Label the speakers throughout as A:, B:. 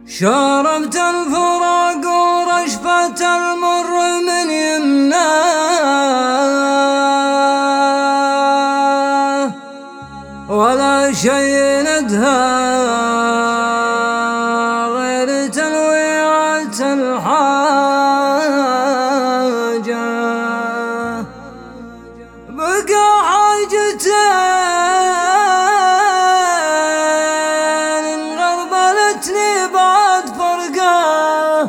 A: شربت الفراق ورشفة المر من يمناه، ولا شيء ندهى غير تلويعة الحاجة. بقى حاجتين انغربلتني بعد فرقه،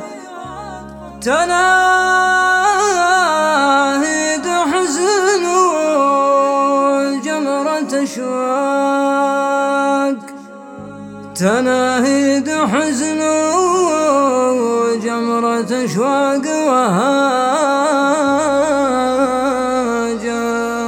A: تناهد حزن وجمرة أشواق، تناهد حزن وجمرة أشواق وهاجة.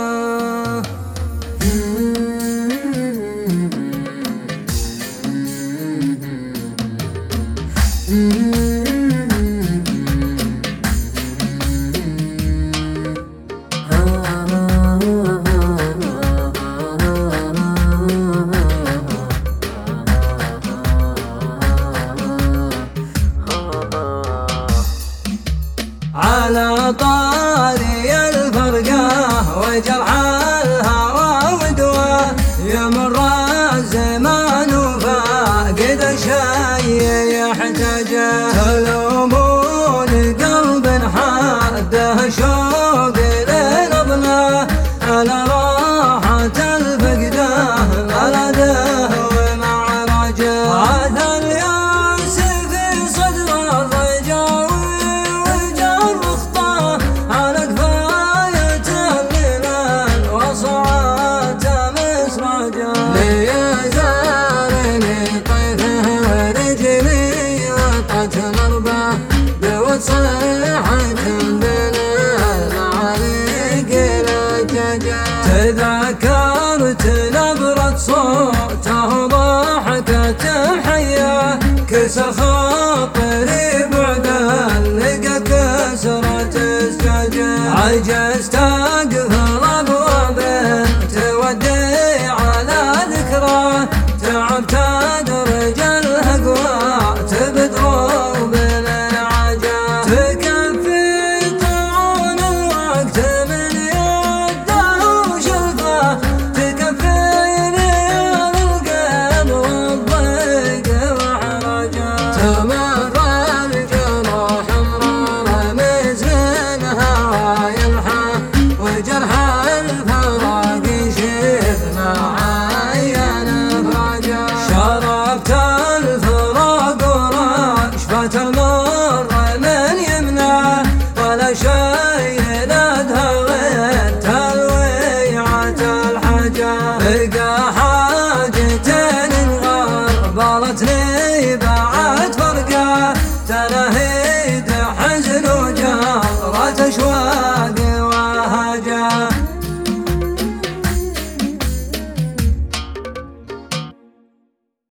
A: على طاري الفرقة وجرح الهوى ودواه، يمر الزمان وفاقد شيء يحتاجه. تلومون قلب حده شوق لنظمه، على راحة الفقده بلده ومعرجه. هذا الياس في صدر الرجاوي وجر خطاه، على كفاية الليل وصعات مسرجه. ليزارني طيفه ورجلي وطت مربه، بوصيحة بين العريق لججه. تذكرت نبرة صوته وضحكة حية، كسر خاطري بعد اللقى كسرة الزجاجة. عجزت اقفل ابوابه تودي على ذكراه، تعبت ادرج الهقوى تبدروب العجا. تكفي طعون الوقت من يده وشلفه، تكفيني القلب والضيق وحرجه. تمر الجروح مراره مثل الهوى يلحى، وجرح الفراق يشيب معين افراجه. شربت الفراق ورشفة المر من يمناه، ولا شيء ندهى غير تلويعة الحاجة. بقى حاجتين انغربلتني بعد فرقه، تناهيد حزن وجمرة أشواق.